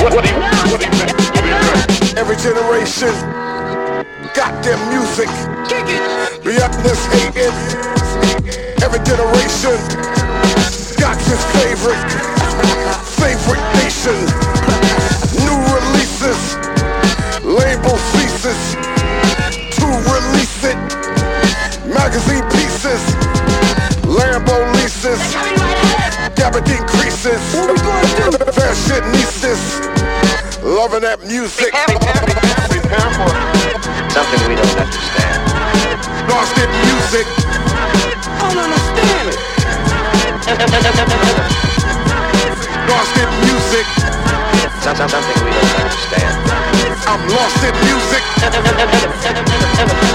Every generation got their music. Beyond this hating, every generation got his favorite nation. New releases, label ceases to release it. Magazine pieces, Lambo leases, Gabardine creases, fashion nieces, loving that music. Prepare for something we don't understand. Lost in music. I don't understand it. Lost in music. Something we don't understand. I'm lost in music.